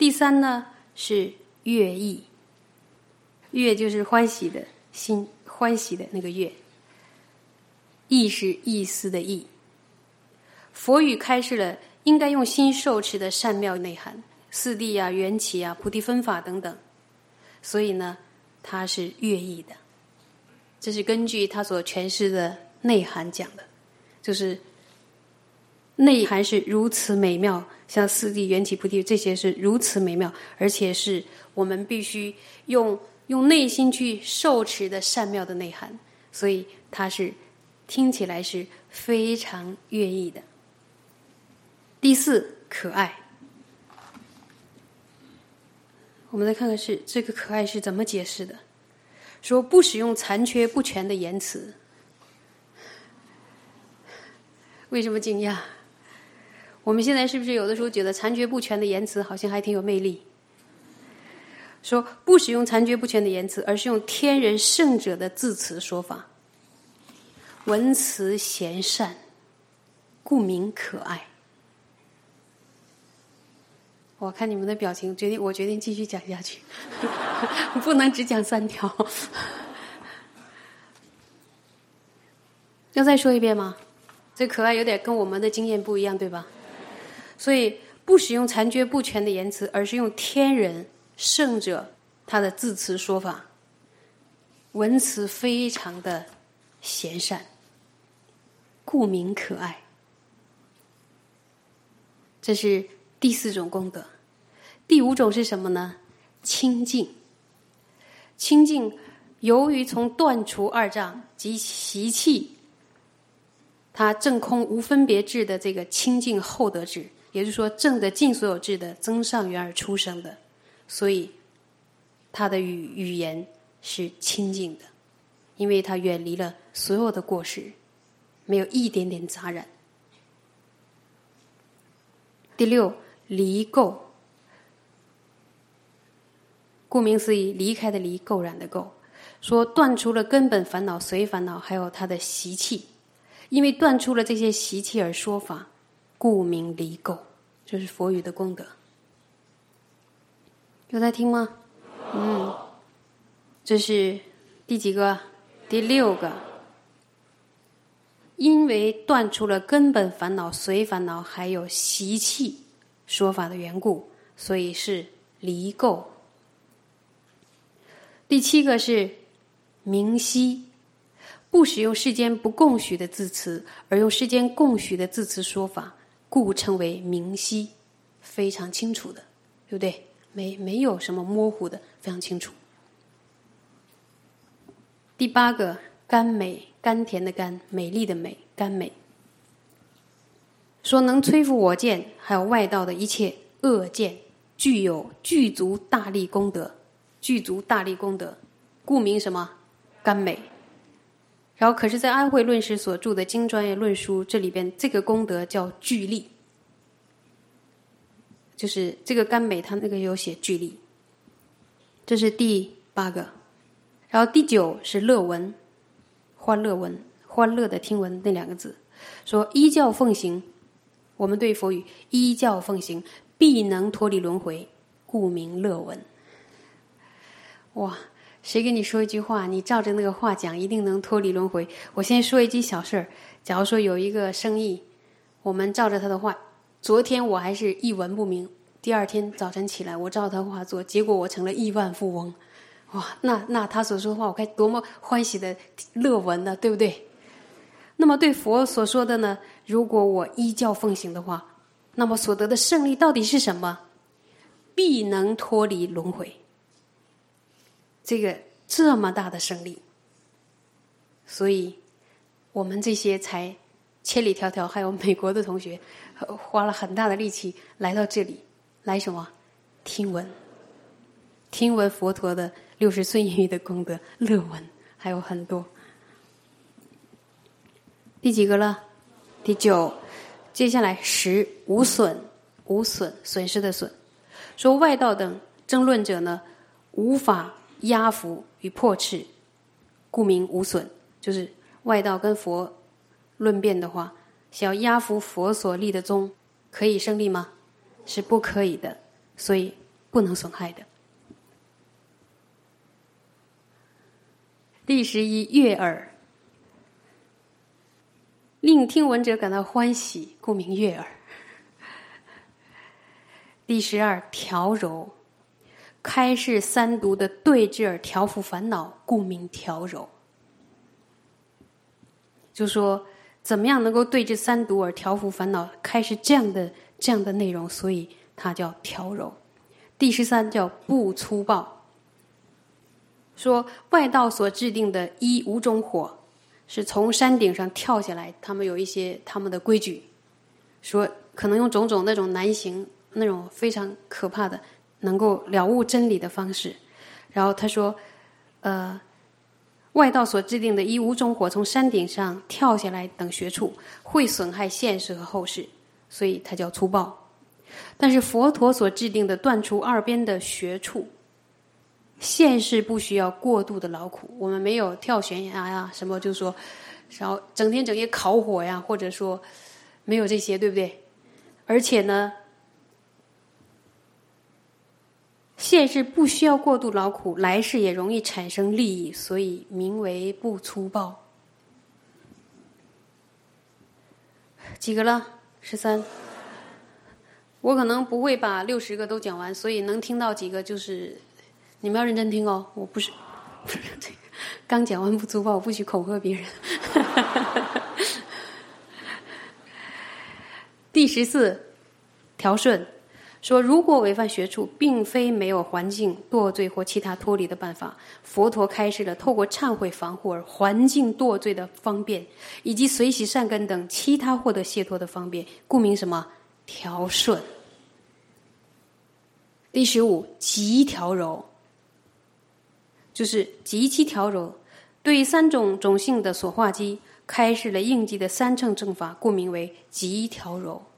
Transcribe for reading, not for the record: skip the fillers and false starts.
第三呢是悦意，悦就是欢喜的心，欢喜的那个悦，意是意思的意。佛语开示了应该用心受持的善妙内涵，四谛啊、缘起啊、菩提分法等等，所以呢它是悦意的。这是根据他所诠释的内涵讲的，就是内涵是如此美妙，像四谛、缘起、菩提这些是如此美妙，而且是我们必须用内心去受持的善妙的内涵，所以它是听起来是非常悦意的。第四，可爱。我们再看看是这个可爱是怎么解释的。说不使用残缺不全的言辞。为什么惊讶？我们现在是不是有的时候觉得残缺不全的言辞好像还挺有魅力？说不使用残缺不全的言辞，而是用天人圣者的字词说法，文辞贤善，故名可爱。我看你们的表情，我决定继续讲下去，不能只讲3条。要再说一遍吗？这可爱有点跟我们的经验不一样，对吧？所以不使用残缺不全的言辞，而是用天人圣者他的字词说法，文辞非常的贤善，故名可爱。这是第4种功德。第5种是什么呢？清净。清净由于从断除2障及习气，它证空无分别智的这个清净厚德智，也就是说证得尽所有智的增上缘而出生的，所以它的语言是清净的，因为它远离了所有的过失，没有一点点杂染。第6，离垢。顾名思义，离开的离，垢染的垢。说断除了根本烦恼、随烦恼，还有它的习气。因为断除了这些习气而说法，故名离垢。这是佛语的功德。有在听吗？这是第几个？第6个。因为断除了根本烦恼、随烦恼，还有习气说法的缘故，所以是离垢。第7个是明晰，不使用世间不共许的字词，而用世间共许的字词说法，故称为明晰，非常清楚的，对不对？没有什么模糊的，非常清楚。第8个甘美，甘甜的甘，美丽的美，甘美。说能摧伏我见，还有外道的一切恶见，具有具足大力功德，具足大力功德，故名什么？甘美。然后可是在安慧论师所著的经专业论书，这里边这个功德叫具力，就是这个甘美它那个有写具力。这是第8个。然后第9是乐闻，欢乐闻，欢乐的听闻那2个字。说依教奉行，我们对佛语依教奉行，必能脱离轮回，故名乐闻。哇，谁跟你说一句话，你照着那个话讲，一定能脱离轮回。我先说一句小事儿，假如说有一个生意，我们照着他的话，昨天我还是一文不名，第2天早晨起来，我照他的话做，结果我成了亿万富翁。哇，那他所说的话，我该多么欢喜的乐闻呢，对不对？那么对佛所说的呢，如果我依教奉行的话，那么所得的胜利到底是什么？必能脱离轮回。这么大的胜利，所以我们这些才千里迢迢，还有美国的同学花了很大的力气来到这里，来什么？听闻佛陀的60顺应语的功德，乐闻，还有很多。第几个了？第9。接下来10，无损，无损，损失的损。说外道等争论者呢，无法压服与破斥，故名无损。就是外道跟佛论辩的话，想要压服佛所立的宗，可以胜利吗？是不可以的，所以不能损害的。第11，悦耳，令听闻者感到欢喜，故名悦耳。第12，调柔，开示三毒的对治而调伏烦恼，故名调柔。就说怎么样能够对治三毒而调伏烦恼，开示这样的内容，所以它叫调柔。第13叫不粗暴，说外道所制定的五种火是从山顶上跳下来，他们有一些他们的规矩，说可能用种种那种难行，那种非常可怕的能够了悟真理的方式。然后他说外道所制定的五种火从山顶上跳下来等学处，会损害现世和后世，所以它叫粗暴。但是佛陀所制定的断除二边的学处，现世不需要过度的劳苦，我们没有跳悬崖呀，什么就是说然后整天整夜烤火呀，或者说没有这些，对不对？而且呢现世不需要过度劳苦，来世也容易产生利益，所以名为不粗暴。几个了？13。我可能不会把60个都讲完，所以能听到几个就是你们要认真听哦。我不是刚讲完不粗暴，我不许恐吓别人。第14，调顺，说如果违反学处，并非没有环境堕罪或其他脱离的办法，佛陀开示了透过忏悔防护而环境堕罪的方便，以及随喜善根等其他获得解脱的方便，故名什么？调顺。第15，极调柔，就是极其调柔，对于3种种性的所化机开示了应机的3乘正法，故名为极调柔。